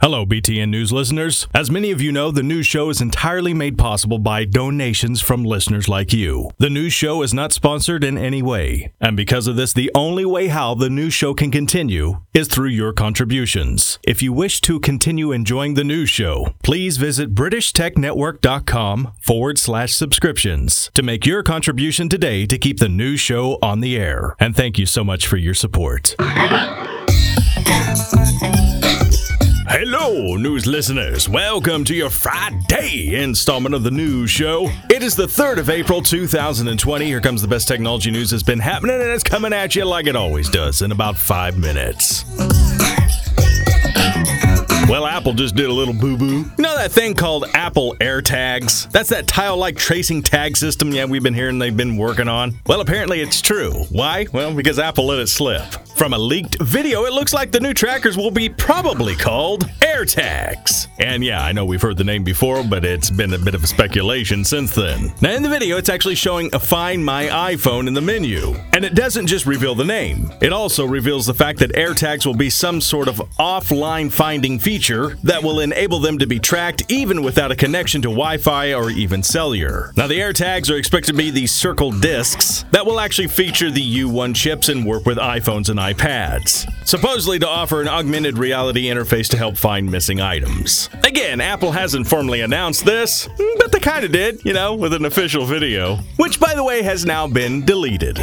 Hello, BTN News listeners. As many of you know, the news show is entirely made possible by donations from listeners like you. The news show is not sponsored in any way, and because of this, the only way how the news show can continue is through your contributions. If you wish to continue enjoying the news show, please visit BritishTechNetwork.com/subscriptions to make your contribution today to keep the news show on the air. And thank you so much for your support. Hello, news listeners. Welcome to your Friday installment of the news show. It is the 3rd of April, 2020. Here comes the best technology news that's been happening, and it's coming at you like it always does in about 5 minutes. Well, Apple just did a little boo-boo. You know that thing called Apple AirTags? That's that tile-like tracing tag system, we've been hearing they've been working on. Well, apparently it's true. Why? Well, because Apple let it slip. From a leaked video, it looks like the new trackers will be probably called AirTags. And yeah, I know we've heard the name before, but it's been a bit of a speculation since then. Now, in the video, it's actually showing a Find My iPhone in the menu. And it doesn't just reveal the name. It also reveals the fact that AirTags will be some sort of offline finding feature that will enable them to be tracked even without a connection to Wi-Fi or even cellular. Now, the AirTags are expected to be these circle discs that will actually feature the U1 chips and work with iPhones and iPads, supposedly to offer an augmented reality interface to help find missing items. Again, Apple hasn't formally announced this, but they kind of did, with an official video, which, by the way, has now been deleted.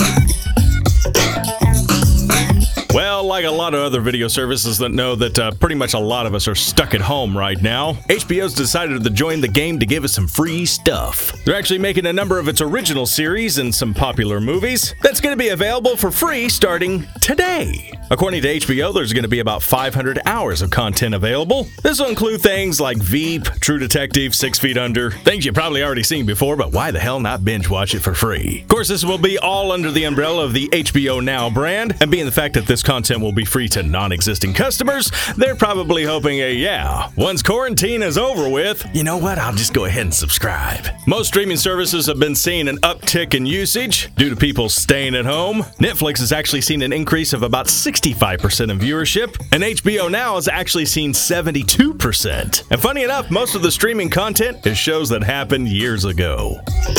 Well, like a lot of other video services that know that pretty much a lot of us are stuck at home right now, HBO's decided to join the game to give us some free stuff. They're actually making a number of its original series and some popular movies that's going to be available for free starting today. According to HBO, there's going to be about 500 hours of content available. This will include things like Veep, True Detective, 6 Feet Under, things you've probably already seen before, but why the hell not binge watch it for free? Of course, this will be all under the umbrella of the HBO Now brand, and being the fact that this content will be free to non-existing customers, they're probably hoping once quarantine is over with, you know what, I'll just go ahead and subscribe. Most streaming services have been seeing an uptick in usage due to people staying at home. Netflix has actually seen an increase of about 65% in viewership, and HBO Now has actually seen 72%. And funny enough, most of the streaming content is shows that happened years ago.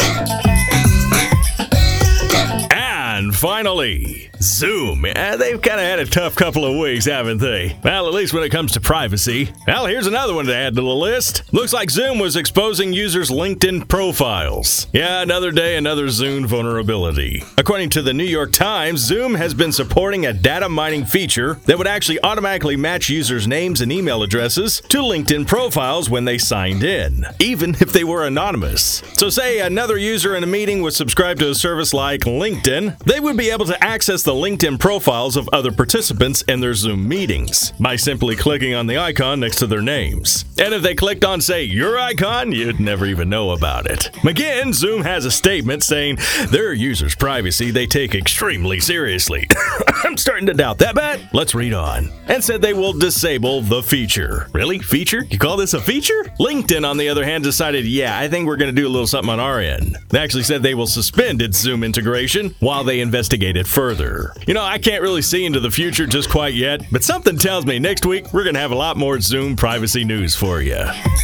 And finally, Zoom. They've kind of had a tough couple of weeks, haven't they? Well, at least when it comes to privacy. Well, here's another one to add to the list. Looks like Zoom was exposing users' LinkedIn profiles. Yeah, another day, another Zoom vulnerability. According to the New York Times, Zoom has been supporting a data mining feature that would actually automatically match users' names and email addresses to LinkedIn profiles when they signed in, even if they were anonymous. So say another user in a meeting was subscribed to a service like LinkedIn, they would be able to access the LinkedIn profiles of other participants in their Zoom meetings by simply clicking on the icon next to their names. And if they clicked on, say, your icon, you'd never even know about it. Again, Zoom has a statement saying their users' privacy they take extremely seriously. I'm starting to doubt that, but let's read on. And said they will disable the feature. Really? Feature? You call this a feature? LinkedIn, on the other hand, decided, I think we're going to do a little something on our end. They actually said they will suspend its Zoom integration while they investigate it further. I can't really see into the future just quite yet, but something tells me next week we're going to have a lot more Zoom privacy news for you.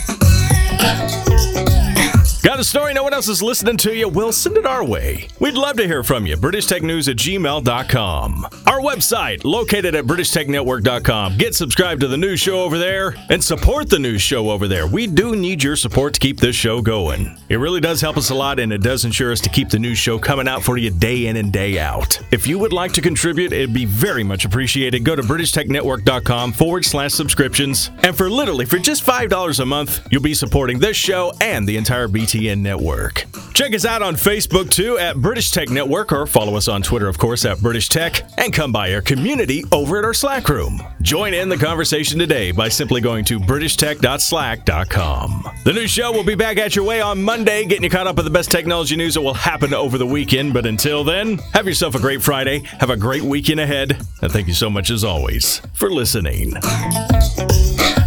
Got a story no one else is listening to you? Well, send it our way. We'd love to hear from you. BritishTechNews@gmail.com. Our website, located at BritishTechNetwork.com. Get subscribed to the news show over there and support the news show over there. We do need your support to keep this show going. It really does help us a lot, and it does ensure us to keep the news show coming out for you day in and day out. If you would like to contribute, it'd be very much appreciated. Go to BritishTechNetwork.com/subscriptions. And for just $5 a month, you'll be supporting this show and the entire BTN Network. Check us out on Facebook too at British Tech Network, or follow us on Twitter, of course, at British Tech, and come by our community over at our Slack room. Join in the conversation today by simply going to BritishTech.slack.com. The new show will be back at your way on Monday, getting you caught up with the best technology news that will happen over the weekend. But until then, have yourself a great Friday, have a great weekend ahead, and thank you so much as always for listening.